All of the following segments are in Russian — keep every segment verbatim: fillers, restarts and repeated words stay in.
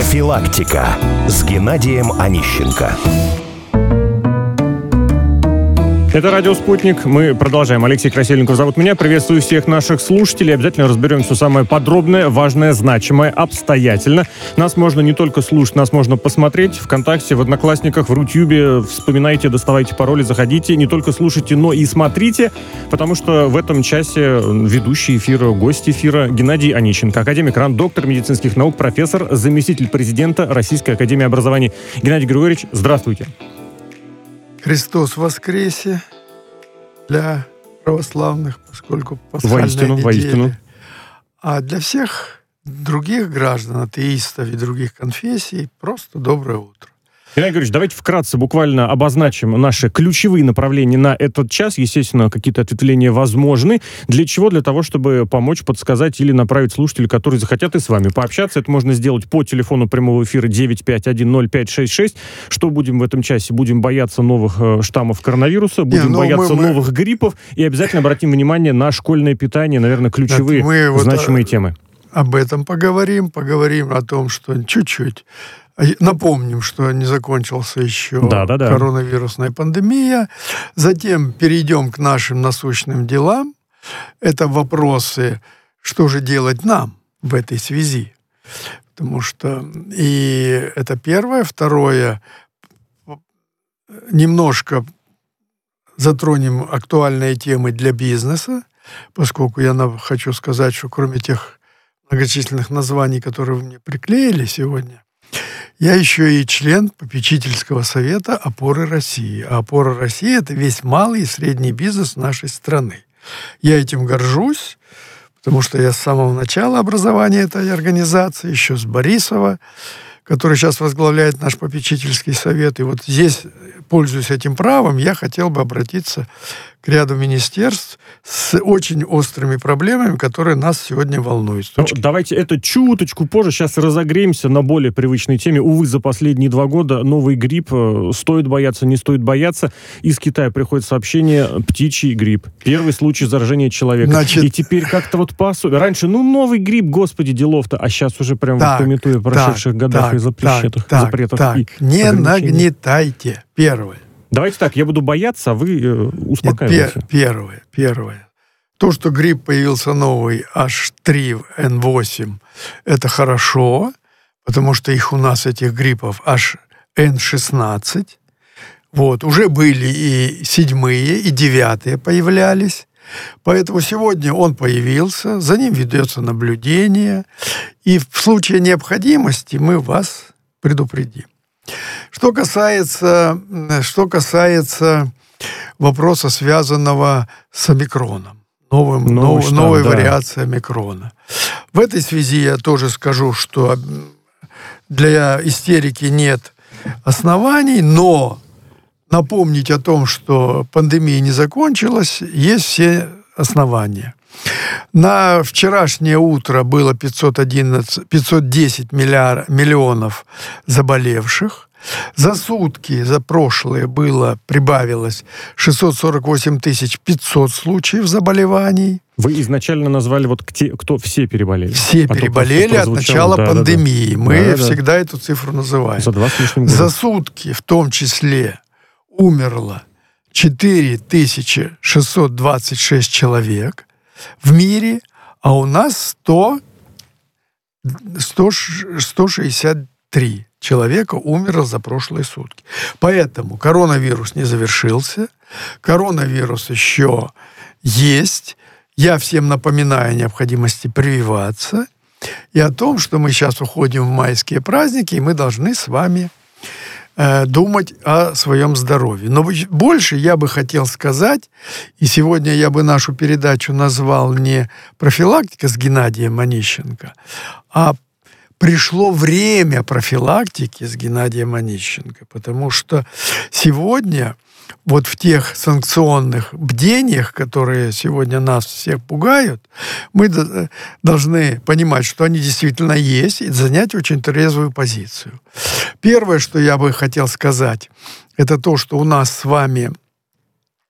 Профилактика с Геннадием Онищенко. Это «Радио Спутник». Мы продолжаем. Алексей Красильников зовут меня. Приветствую всех наших слушателей. Обязательно разберем все самое подробное, важное, значимое, обстоятельно. Нас можно не только слушать, нас можно посмотреть ВКонтакте, в Одноклассниках, в Рутюбе. Вспоминайте, доставайте пароли, заходите. Не только слушайте, но и смотрите, потому что в этом часе ведущий эфира, гость эфира Геннадий Онищенко, академик РАН, доктор медицинских наук, профессор, заместитель президента Российской академии образования. Геннадий Григорьевич, здравствуйте. Христос воскресе для православных, поскольку пасхальная воистину, неделя. Воистину. А для всех других граждан, атеистов и других конфессий просто доброе утро. Геннадий Григорьевич, давайте вкратце буквально обозначим наши ключевые направления на этот час. Естественно, какие-то ответвления возможны. Для чего? Для того, чтобы помочь, подсказать или направить слушателей, которые захотят и с вами пообщаться. Это можно сделать по телефону прямого эфира девять пять один ноль пять шесть шесть. Что будем в этом часе? Будем бояться новых э, штаммов коронавируса, будем Не, ну, бояться мы, новых мы... гриппов и обязательно обратим внимание на школьное питание, наверное, ключевые, мы вот значимые о... темы. Об этом поговорим. Поговорим о том, что чуть-чуть... Напомним, что не закончился еще да, да, да. коронавирусная пандемия. Затем перейдем к нашим насущным делам. Это вопросы, что же делать нам в этой связи. Потому что и это первое. Второе, немножко затронем актуальные темы для бизнеса, поскольку я хочу сказать, что кроме тех многочисленных названий, которые вы мне приклеили сегодня, я еще и член попечительского совета «Опоры России». А «Опора России» — это весь малый и средний бизнес нашей страны. Я этим горжусь, потому что я с самого начала образования этой организации, еще с Борисова, который сейчас возглавляет наш попечительский совет. И вот здесь, пользуясь этим правом, я хотел бы обратиться к ряду министерств с очень острыми проблемами, которые нас сегодня волнуют. Ну, давайте это чуточку позже. Сейчас разогреемся на более привычной теме. Увы, за последние два года новый грипп. Стоит бояться, не стоит бояться. Из Китая приходит сообщение: птичий грипп. Первый случай заражения человека. Значит... И теперь как-то вот по особенности. Раньше, ну, новый грипп, господи, делов-то. А сейчас уже прям, вот, пометуя о прошедших так, годах так, и запретах. Так, запретах так, и не нагнетайте. Первое. Давайте так, я буду бояться, а вы э, успокаивайте. Нет, первое, первое. То, что грипп появился новый, эйч три эн восемь, это хорошо, потому что их у нас, этих гриппов, аж эн шестнадцать. Вот, уже были и седьмые, и девятые появлялись. Поэтому сегодня он появился, за ним ведется наблюдение, и в случае необходимости мы вас предупредим. Что касается, что касается вопроса, связанного с омикроном, новым, новый нов, штамм, новой да. вариацией омикрона. В этой связи я тоже скажу, что для истерики нет оснований, но напомнить о том, что пандемия не закончилась, есть все основания. На вчерашнее утро было пятьсот одиннадцать, пятьсот десять миллиар, миллионов заболевших. За сутки, за прошлые было, прибавилось шестьсот сорок восемь тысяч пятьсот случаев заболеваний. Вы изначально назвали, вот те, кто все переболели. Все Потом переболели от начала да, пандемии. Да, да. Мы да, всегда да. эту цифру называем. За два с лишним года. За сутки в том числе умерло четыре тысячи шестьсот двадцать шесть человек в мире, а у нас сто, сто, сто шестьдесят три человека умерло за прошлые сутки. Поэтому коронавирус не завершился, коронавирус еще есть. Я всем напоминаю о необходимости прививаться и о том, что мы сейчас уходим в майские праздники, и мы должны с вами э, думать о своем здоровье. Но больше я бы хотел сказать, и сегодня я бы нашу передачу назвал не «Профилактика» с Геннадием Онищенко, а пришло время профилактики с Геннадием Онищенко, потому что сегодня вот в тех санкционных бдениях, которые сегодня нас всех пугают, мы должны понимать, что они действительно есть, и занять очень трезвую позицию. Первое, что я бы хотел сказать, это то, что у нас с вами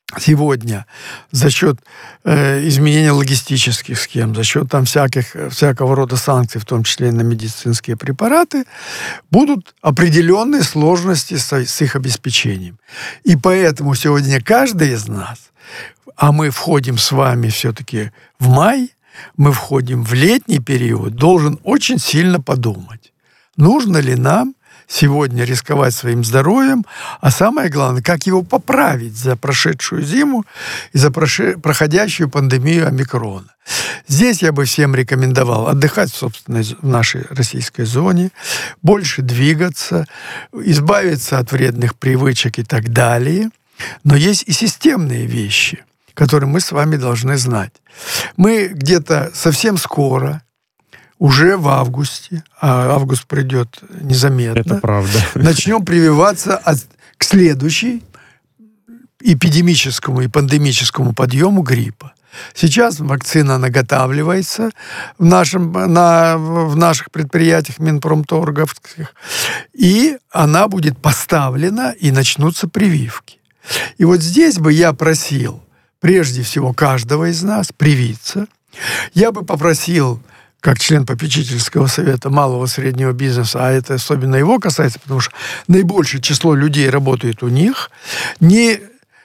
сегодня за счет э, изменения логистических схем, за счет там всяких, всякого рода санкций, в том числе и на медицинские препараты, будут определенные сложности с, с их обеспечением. И поэтому сегодня каждый из нас, а мы входим с вами все-таки в май, мы входим в летний период, должен очень сильно подумать, нужно ли нам сегодня рисковать своим здоровьем, а самое главное, как его поправить за прошедшую зиму и за проходящую пандемию омикрона. Здесь я бы всем рекомендовал отдыхать в собственной, в нашей российской зоне, больше двигаться, избавиться от вредных привычек и так далее. Но есть и системные вещи, которые мы с вами должны знать. Мы где-то совсем скоро, уже в августе, а август придет незаметно, это правда, начнем прививаться от, к следующей эпидемическому и пандемическому подъему гриппа. Сейчас вакцина наготавливается в, нашем, на, в наших предприятиях Минпромторговских, и она будет поставлена, и начнутся прививки. И вот здесь бы я просил, прежде всего, каждого из нас привиться. Я бы попросил, как член попечительского совета малого и среднего бизнеса, а это особенно его касается, потому что наибольшее число людей работает у них, не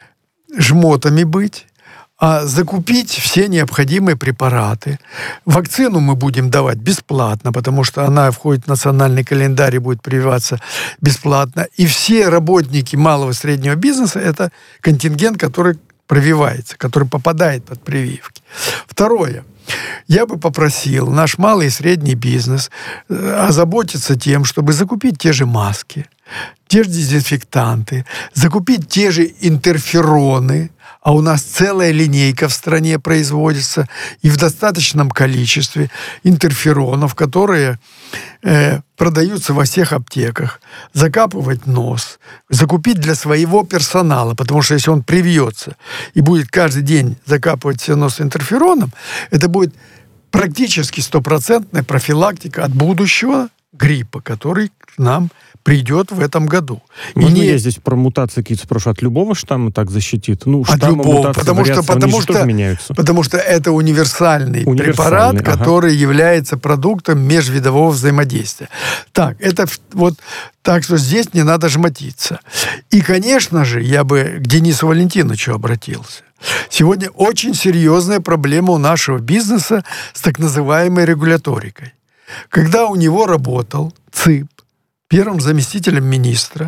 жмотами быть, а закупить все необходимые препараты. Вакцину мы будем давать бесплатно, потому что она входит в национальный календарь и будет прививаться бесплатно. И все работники малого и среднего бизнеса – это контингент, который прививается, который попадает под прививки. Второе. Я бы попросил наш малый и средний бизнес озаботиться тем, чтобы закупить те же маски, те же дезинфектанты, закупить те же интерфероны, а у нас целая линейка в стране производится, и в достаточном количестве интерферонов, которые э, продаются во всех аптеках, закапывать нос, закупить для своего персонала, потому что если он привьется и будет каждый день закапывать себе нос интерфероном, это будет практически стопроцентная профилактика от будущего гриппа, который к нам придет в этом году. Можно и не... я здесь про мутации какие-то спрошу? От любого штамма так защитит? Ну, от штамма, любого, мутации, потому что, потому, что, меняются. потому что это универсальный, универсальный препарат, ага. который является продуктом межвидового взаимодействия. Так, это вот так что здесь не надо жмотиться. И, конечно же, я бы к Денису Валентиновичу обратился. Сегодня очень серьезная проблема у нашего бизнеса с так называемой регуляторикой. Когда у него работал ЦИП, первым заместителем министра,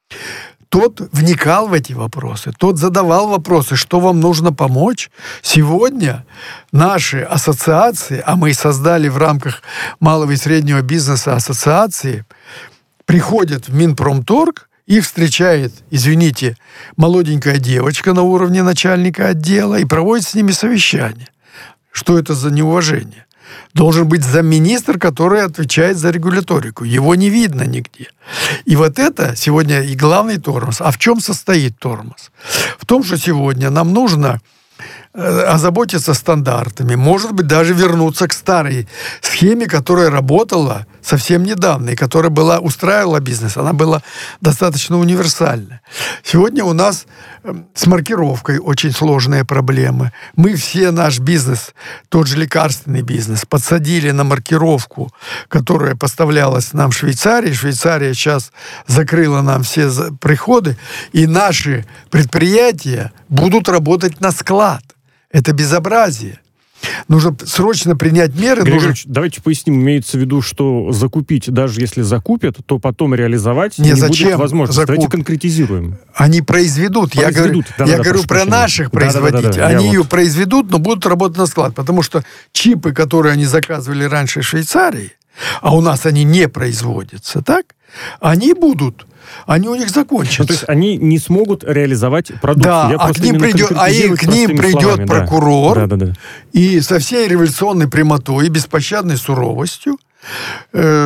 тот вникал в эти вопросы, тот задавал вопросы, что вам нужно помочь. Сегодня наши ассоциации, а мы создали в рамках малого и среднего бизнеса ассоциации, приходят в Минпромторг, их встречает, извините, молоденькая девочка на уровне начальника отдела и проводит с ними совещание. Что это за неуважение? Должен быть замминистр, который отвечает за регуляторику. Его не видно нигде. И вот это сегодня и главный тормоз. А в чем состоит тормоз? В том, что сегодня нам нужно озаботиться стандартами, может быть, даже вернуться к старой схеме, которая работала совсем недавно и которая была, устраивала бизнес. Она была достаточно универсальна. Сегодня у нас с маркировкой очень сложные проблемы. Мы все наш бизнес, тот же лекарственный бизнес, подсадили на маркировку, которая поставлялась нам в Швейцарии. Швейцария сейчас закрыла нам все приходы, и наши предприятия будут работать на склад. Это безобразие. Нужно срочно принять меры. Григорий нужно... Ильич, давайте поясним. Имеется в виду, что закупить, даже если закупят, то потом реализовать не, не будет возможности. Закуп... Давайте конкретизируем. Они произведут. произведут. Я, да, я да, говорю да, про прощения. наших да, производителей. Да, да, да, да. Они Я ее вот... произведут, но будут работать на склад. Потому что чипы, которые они заказывали раньше в Швейцарии, а у нас они не производятся, так? Они будут... Они у них закончатся. Ну, то есть они не смогут реализовать продукцию. Да, Я а к ним придет, а и к ним придет словами, прокурор, да. Да, да, да. и со всей революционной прямотой и беспощадной суровостью э,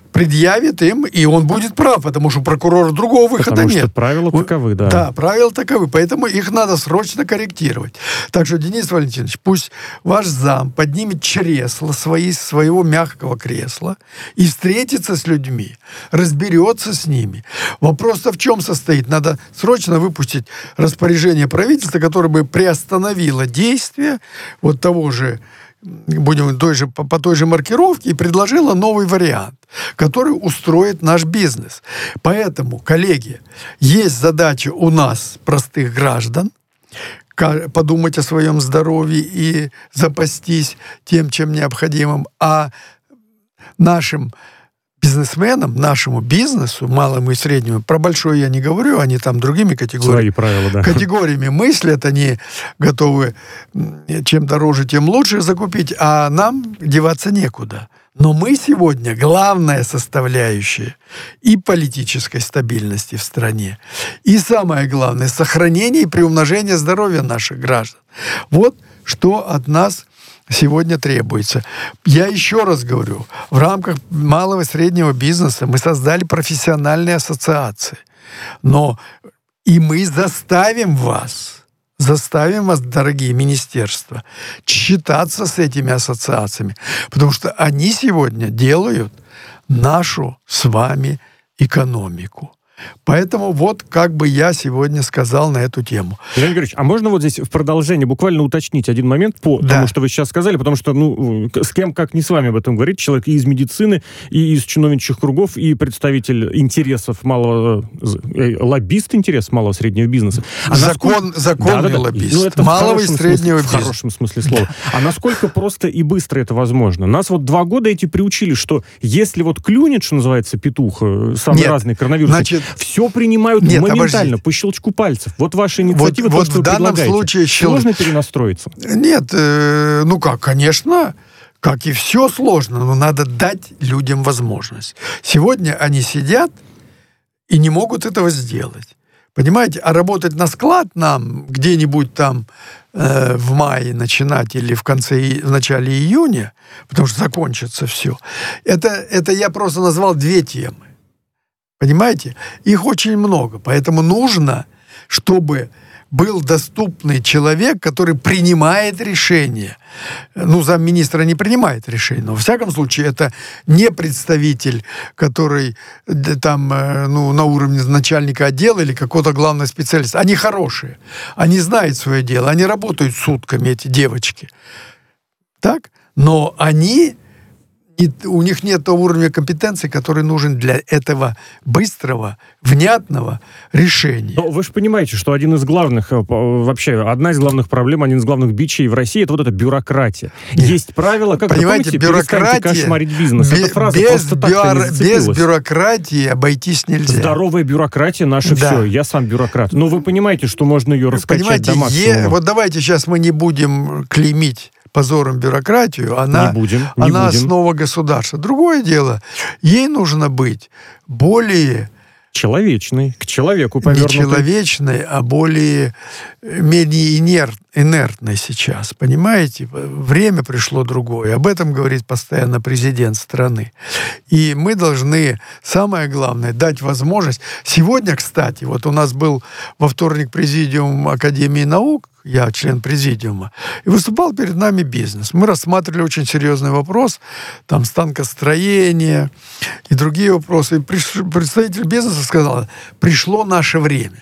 предъявит им, и он будет прав, потому что у прокурора другого выхода потому нет. Потому что правила таковы, да. Да, правила таковы, поэтому их надо срочно корректировать. Так что, Денис Валентинович, пусть ваш зам поднимет чресла свои, своего мягкого кресла и встретится с людьми, разберется с ними. Вопрос-то в чем состоит? Надо срочно выпустить распоряжение правительства, которое бы приостановило действие вот того же, будем той же, по, по той же маркировке, и предложила новый вариант, который устроит наш бизнес. Поэтому, коллеги, есть задача у нас, простых граждан, подумать о своем здоровье и запастись тем, чем необходимым, а нашим бизнесменам, нашему бизнесу, малому и среднему, про большой я не говорю, они там другими категориями. Свои правила, да. Категориями мыслят, они готовы чем дороже, тем лучше закупить, а нам деваться некуда. Но мы сегодня главная составляющая и политической стабильности в стране, и самое главное, сохранение и приумножение здоровья наших граждан. Вот что от нас сегодня требуется. Я еще раз говорю, в рамках малого и среднего бизнеса мы создали профессиональные ассоциации. Но и мы заставим вас, заставим вас, дорогие министерства, считаться с этими ассоциациями, потому что они сегодня делают нашу с вами экономику. Поэтому вот как бы я сегодня сказал на эту тему. Леонид Григорьевич, а можно вот здесь в продолжение буквально уточнить один момент по да. тому, что вы сейчас сказали, потому что, ну, с кем, как не с вами об этом говорить, человек и из медицины, и из чиновничьих кругов, и представитель интересов малого, лоббист интересов малого и среднего бизнеса. А Закон, насколько... Законный да, да, да. лоббист. Ну, это малого и среднего смысле, бизнеса. В хорошем смысле слова. А насколько просто и быстро это возможно? Нас вот два года эти приучили, что если вот клюнет, что называется, петух, самые Нет, разные коронавирусы, значит... все принимают Нет, моментально, обождите. По щелчку пальцев. Вот ваша инициатива, вот, то, вот что в данном предлагаете. Случае сложно щел... перенастроиться? Нет, э, ну как, конечно, как и все сложно, но надо дать людям возможность. Сегодня они сидят и не могут этого сделать. Понимаете, а работать на склад нам где-нибудь там э, в мае начинать или в конце, в начале июня, потому что закончится все, это, это я просто назвал две темы. Понимаете? Их очень много. Поэтому нужно, чтобы был доступный человек, который принимает решения. Ну, замминистра не принимает решения, но, во всяком случае, это не представитель, который там, ну, на уровне начальника отдела или какого-то главного специалиста. Они хорошие. Они знают свое дело. Они работают сутками, эти девочки. Так? Но они... И у них нет того уровня компетенции, который нужен для этого быстрого, внятного решения. Но вы же понимаете, что один из главных, вообще, одна из главных проблем, один из главных бичей в России, это вот эта бюрократия. Нет. Есть правила, как понимаете, вы помните, перестаньте кошмарить бизнес. Без, Эта фраза без, просто бюро, так без бюрократии обойтись нельзя. Здоровая бюрократия наше да. все. Я сам бюрократ. Но вы понимаете, что можно ее раскачать понимаете, до максимума. Е, вот давайте сейчас мы не будем клеймить позором бюрократию, она, не будем, не она будем. основа государства. Другое дело, ей нужно быть более... Человечной, к человеку повернутой. Не человечной, а более, менее инерт, инертной сейчас. Понимаете? Время пришло другое. Об этом говорит постоянно президент страны. И мы должны, самое главное, дать возможность. Сегодня, кстати, вот у нас был во вторник президиум Академии наук, я член президиума, и выступал перед нами бизнес. Мы рассматривали очень серьезный вопрос, там, станкостроение и другие вопросы. И представитель бизнеса сказал, пришло наше время.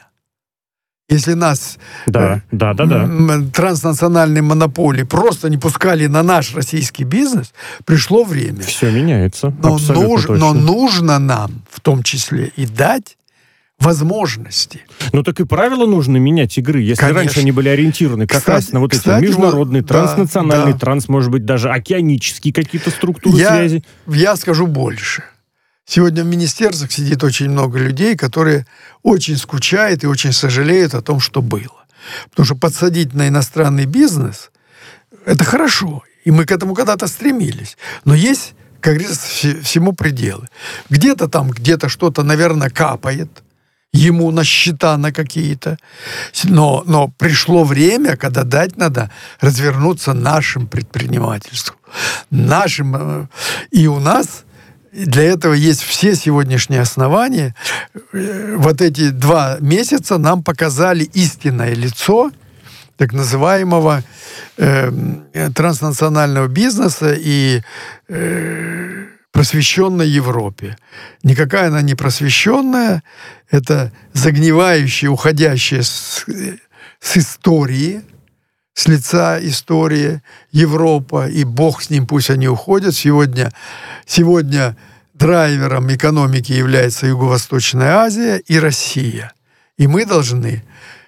Если нас да, э, да, да, да. транснациональные монополии просто не пускали на наш российский бизнес, пришло время. Все меняется. Но, нуж, но нужно нам, в том числе, и дать возможности. Ну так и правила нужно менять игры. Если Конечно. Раньше они были ориентированы как кстати, раз на вот эти кстати, международные, вот, транснациональные, да, транс, может быть, даже океанические какие-то структуры я, связи. Я скажу больше. Сегодня в министерствах сидит очень много людей, которые очень скучают и очень сожалеют о том, что было. Потому что подсадить на иностранный бизнес – это хорошо. И мы к этому когда-то стремились. Но есть, как говорится, всему пределы. Где-то там, где-то что-то, наверное, капает ему на счета на какие-то. Но, но пришло время, когда дать надо развернуться нашим предпринимательству. Нашим. И у нас для этого есть все сегодняшние основания. Вот эти два месяца нам показали истинное лицо так называемого э, транснационального бизнеса и э, просвещенной Европе. Никакая она не просвещенная, это загнивающая, уходящая с, с истории, с лица истории Европа, и Бог с ним, пусть они уходят. Сегодня, сегодня драйвером экономики является Юго-Восточная Азия и Россия. И мы должны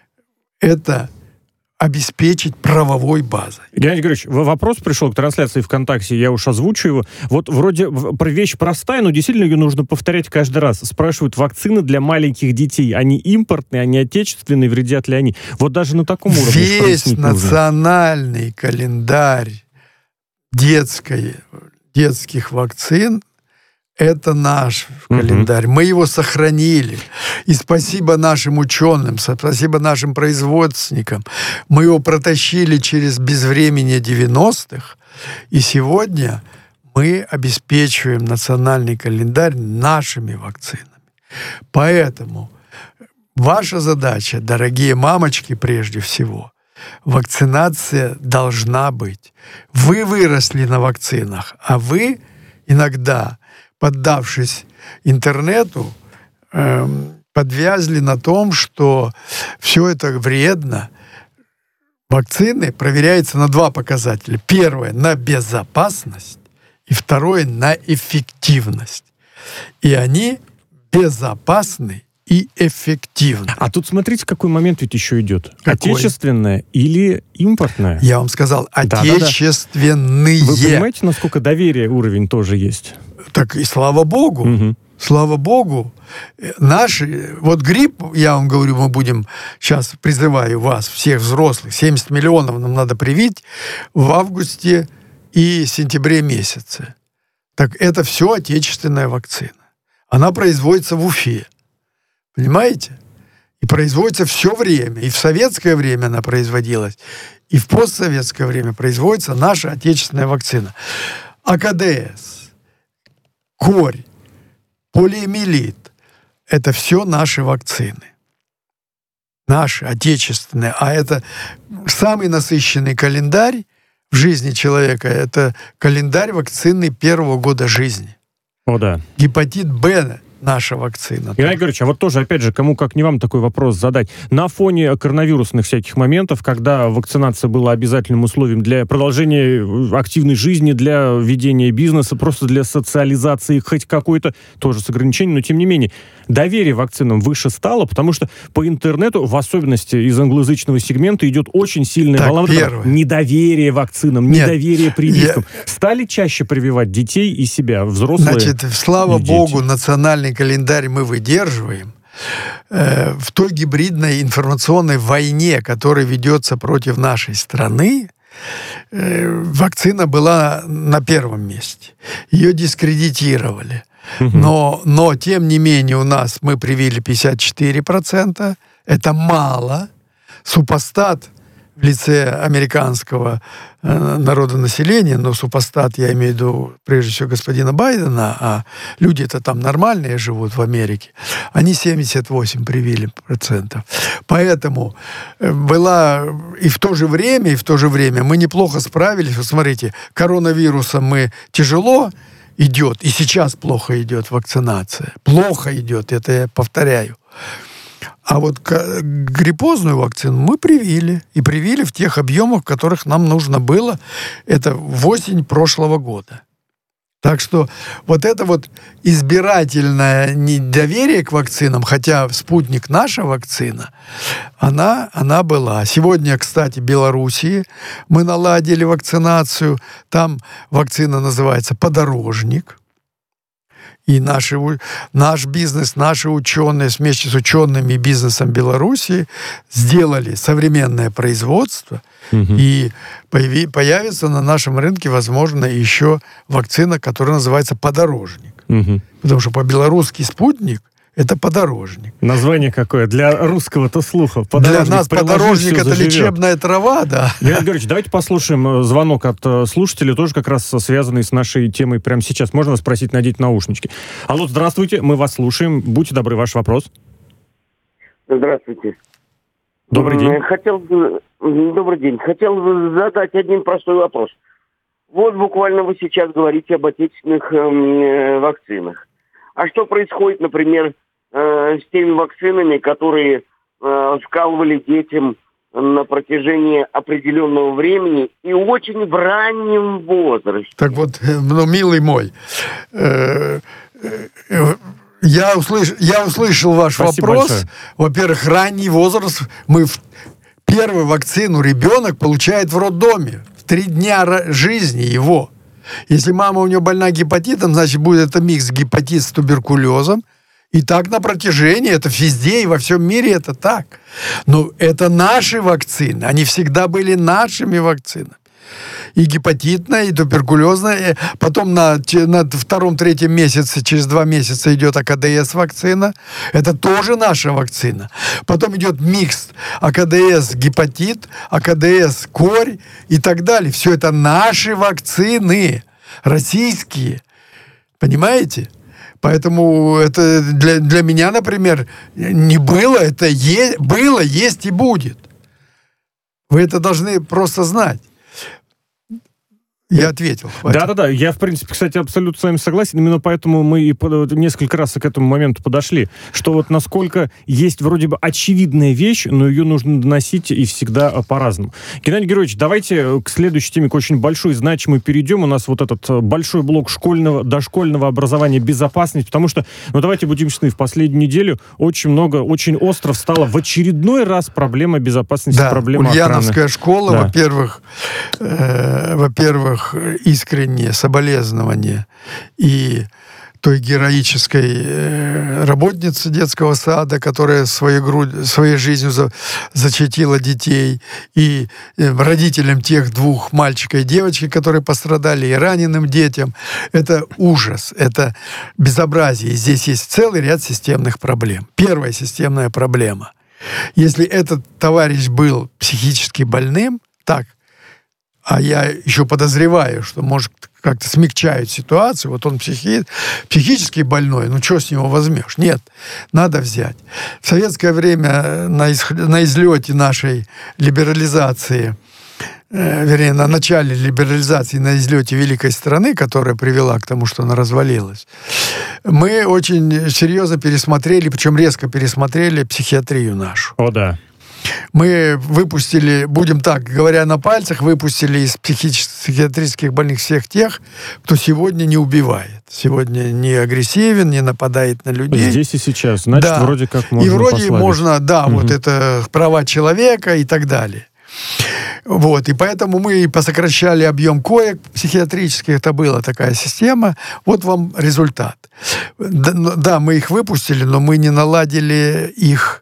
это обеспечить правовой базой. Геннадий Григорьевич, вопрос пришел к трансляции ВКонтакте, я уж озвучу его. Вот вроде вещь простая, но действительно ее нужно повторять каждый раз. Спрашивают, вакцины для маленьких детей, они импортные, они отечественные, вредят ли они? Вот даже на таком уровне. Весь национальный нужно. Календарь детской, детских вакцин это наш календарь. Uh-huh. Мы его сохранили. И спасибо нашим ученым, спасибо нашим производственникам. Мы его протащили через безвременье девяностых. И сегодня мы обеспечиваем национальный календарь нашими вакцинами. Поэтому ваша задача, дорогие мамочки, прежде всего, вакцинация должна быть. Вы выросли на вакцинах, а вы иногда, поддавшись интернету, э, подвязли на том, что все это вредно. Вакцины проверяются на два показателя. Первое — на безопасность, и второе — на эффективность. И они безопасны и эффективны. А тут смотрите, какой момент ведь еще идет. Какой? Отечественное или импортное? Я вам сказал, отечественные. Вы понимаете, насколько доверие уровень тоже есть? Так и слава Богу. Угу. Слава Богу. Наши, вот грипп, я вам говорю, мы будем, сейчас призываю вас, всех взрослых, семьдесят миллионов нам надо привить в августе и сентябре месяце. Так это все отечественная вакцина. Она производится в Уфе. Понимаете? И производится все время. И в советское время она производилась, и в постсоветское время производится наша отечественная вакцина. АКДС, корь, полиомиелит — это все наши вакцины. Наши, отечественные. А это самый насыщенный календарь в жизни человека. Это календарь вакцины первого года жизни. О, да. Гепатит Б — наша вакцина. Геннадий Григорьевич, а вот тоже, опять же, кому как не вам такой вопрос задать. На фоне коронавирусных всяких моментов, когда вакцинация была обязательным условием для продолжения активной жизни, для ведения бизнеса, просто для социализации хоть какой-то, тоже с ограничением, но тем не менее, доверие вакцинам выше стало, потому что по интернету, в особенности из англоязычного сегмента, идет очень сильная так, волна недоверия вакцинам, Нет, недоверие прививкам. Я... Стали чаще прививать детей и себя, взрослые? Значит, слава Богу, национальный календарь мы выдерживаем. Э, в той гибридной информационной войне, которая ведется против нашей страны, э, вакцина была на первом месте. Ее дискредитировали. Угу. Но, но, тем не менее, у нас мы привили пятьдесят четыре процента. Это мало. Супостат в лице американского э, народонаселения, но супостат, я имею в виду, прежде всего, господина Байдена, а люди-то там нормальные живут в Америке, они семьдесят восемь привили процентов. Поэтому была и в то же время, и в то же время мы неплохо справились. Вот смотрите, коронавирусом мы тяжело идет, и сейчас плохо идет вакцинация. Плохо идет, это я повторяю. А вот гриппозную вакцину мы привили. И привили в тех объемах, в которых нам нужно было. Это в осень прошлого года. Так что вот это вот избирательное недоверие к вакцинам, хотя «Спутник» наша вакцина, она, она была. Сегодня, кстати, в Белоруссии мы наладили вакцинацию. Там вакцина называется «Подорожник». И наши, наш бизнес, наши ученые вместе с учеными и бизнесом Беларуси сделали современное производство, угу. и появи, появится на нашем рынке, возможно, еще вакцина, которая называется «Подорожник». Угу. Потому что по-белорусски «Спутник» — Это подорожник. Название какое? Для русского-то слуха. Подорожник. Для нас подорожник — это лечебная трава, да. Леонид Георгиевич, давайте послушаем звонок от слушателя, тоже как раз связанный с нашей темой прямо сейчас. Можно вас спросить, надеть наушнички? Алло, здравствуйте, мы вас слушаем. Будьте добры, ваш вопрос. Здравствуйте. Добрый день. Хотел бы... Добрый день. Хотел бы задать один простой вопрос. Вот буквально вы сейчас говорите об отечественных э, вакцинах. А что происходит, например, э, с теми вакцинами, которые э, вкалывали детям на протяжении определенного времени и очень в раннем возрасте? Так вот, ну, милый мой, э, э, я, услыш, я услышал ваш Спасибо вопрос. большое. Во-первых, ранний возраст. Мы в первую вакцину ребенок получает в роддоме. В три дня жизни его. Если мама у нее больна гепатитом, значит, будет это микс гепатит с туберкулезом. И так на протяжении, это везде и во всем мире это так. Но это наши вакцины, они всегда были нашими вакцинами. И гепатитная, и туберкулезная. Потом на, на втором-третьем месяце, через два месяца идет АКДС-вакцина. Это тоже наша вакцина. Потом идет микс АКДС-гепатит, АКДС-корь и так далее. Все это наши вакцины, российские. Понимаете? Поэтому это для, для меня, например, не было, это е, было, есть и будет. Вы это должны просто знать. Я ответил. Да-да-да, я, в принципе, кстати, абсолютно с вами согласен. Именно поэтому мы и несколько раз к этому моменту подошли, что вот насколько есть вроде бы очевидная вещь, но ее нужно доносить и всегда по-разному. Геннадий Георгиевич, давайте к следующей теме, к очень большой, значимой, перейдем. У нас вот этот большой блок школьного, дошкольного образования, безопасность, потому что, ну давайте будем честны, в последнюю неделю очень много, очень остро встала в очередной раз проблема безопасности, да, проблема Ульяновская охраны. школа, Да. во-первых, э, во-первых, искренние соболезнования и той героической э, работнице детского сада, которая своей, грудь, своей жизнью за, зачатила детей, и э, родителям тех двух мальчика и девочки, которые пострадали, и раненым детям. Это ужас, это безобразие. И здесь есть целый ряд системных проблем. Первая системная проблема. Если этот товарищ был психически больным, так, а я еще подозреваю, что, может, как-то смягчают ситуацию, вот он психи... психически больной, ну, что с него возьмешь? Нет, надо взять. В советское время на, ис... на излете нашей либерализации, э, вернее, на начале либерализации, на излете великой страны, которая привела к тому, что она развалилась, мы очень серьезно пересмотрели, причем резко пересмотрели психиатрию нашу. О, да. Мы выпустили, будем так, говоря на пальцах, выпустили из психиатрических больных всех тех, кто сегодня не убивает, сегодня не агрессивен, не нападает на людей. Здесь и сейчас. Значит, да. вроде как можно И вроде послабить. можно, да, Угу. вот это права человека и так далее. Вот, и поэтому мы и посокращали объем коек психиатрических, это была такая система. Вот вам результат. Да, да, мы их выпустили, но мы не наладили их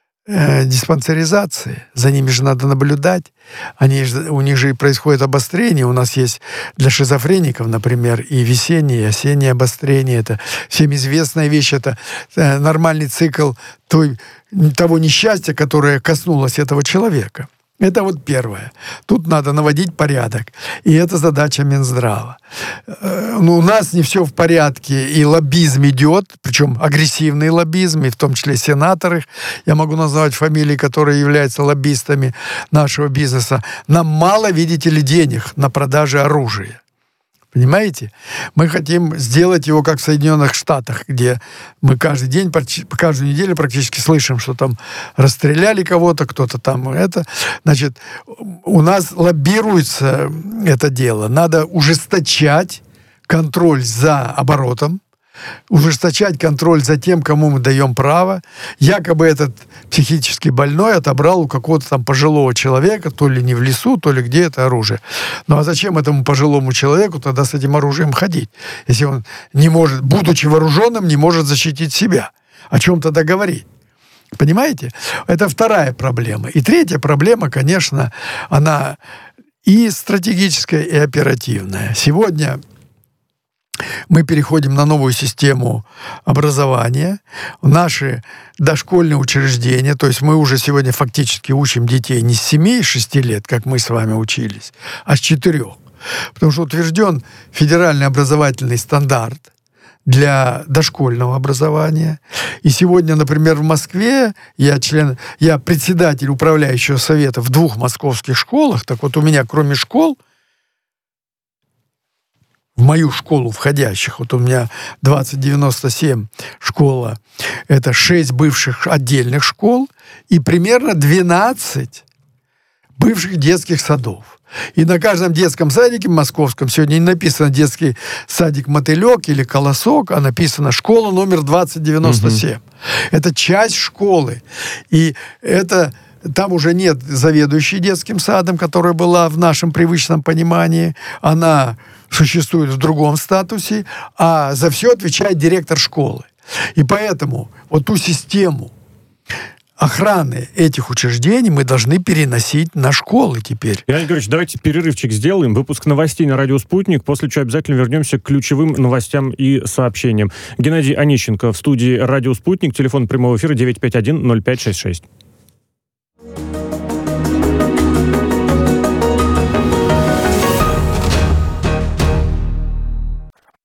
диспансеризации. За ними же надо наблюдать. Они, у них же и происходит обострение. У нас есть для шизофреников, например, и весеннее, и осеннее обострение. Это всем известная вещь. Это нормальный цикл той, того несчастья, которое коснулось этого человека. Это вот первое. Тут надо наводить порядок. И это задача Минздрава. Ну, у нас не все в порядке, и лоббизм идет, причем агрессивный лоббизм, и в том числе сенаторы. Я могу назвать фамилии, которые являются лоббистами нашего бизнеса. Нам мало, видите ли, денег на продаже оружия. Понимаете? Мы хотим сделать его, как в Соединенных Штатах, где мы каждый день, каждую неделю практически слышим, что там расстреляли кого-то, кто-то там это. Значит, у нас лоббируется это дело. Надо ужесточать контроль за оборотом, ужесточать контроль за тем, кому мы даем право. Якобы этот психически больной отобрал у какого-то там пожилого человека, то ли не в лесу, то ли где это оружие. Ну а зачем этому пожилому человеку тогда с этим оружием ходить, если он не может, будучи вооруженным, не может защитить себя? О чем тогда говорить? Понимаете? Это вторая проблема. И третья проблема, конечно, она и стратегическая, и оперативная. Сегодня Мы переходим на новую систему образования. Наши дошкольные учреждения, то есть мы уже сегодня фактически учим детей не с семи-шести лет, как мы с вами учились, а с четырех. Потому что утвержден федеральный образовательный стандарт для дошкольного образования. И сегодня, например, в Москве, я член, я председатель управляющего совета в двух московских школах, так вот у меня кроме школ, в мою школу входящих, вот у меня двадцать девяносто семь школа, это шесть бывших отдельных школ и примерно двенадцать бывших детских садов. И на каждом детском садике московском сегодня не написано детский садик «Мотылек» или «Колосок», а написано «Школа номер двадцать девяносто семь». Угу. Это часть школы. И это... Там уже нет заведующей детским садом, которая была в нашем привычном понимании. Она существует в другом статусе, а за все отвечает директор школы. И поэтому вот ту систему охраны этих учреждений мы должны переносить на школы теперь. Геннадий Григорьевич, давайте перерывчик сделаем. Выпуск новостей на радио «Спутник», после чего обязательно вернемся к ключевым новостям и сообщениям. Геннадий Онищенко в студии радио «Спутник». Телефон прямого эфира девять пять один ноль пять шесть шесть.